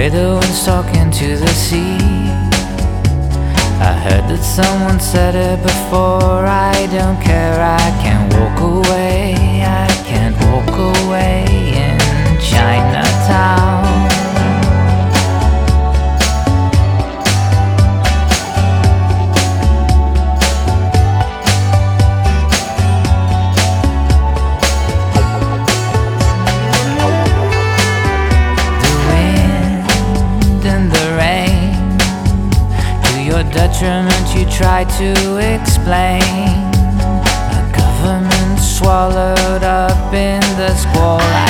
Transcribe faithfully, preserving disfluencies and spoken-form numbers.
way the wind's talking to the sea. I heard that someone said it before. I don't care, I can't walk away. I can't walk away in Chinatown. Detriment you try to explain. A government swallowed up in the squall.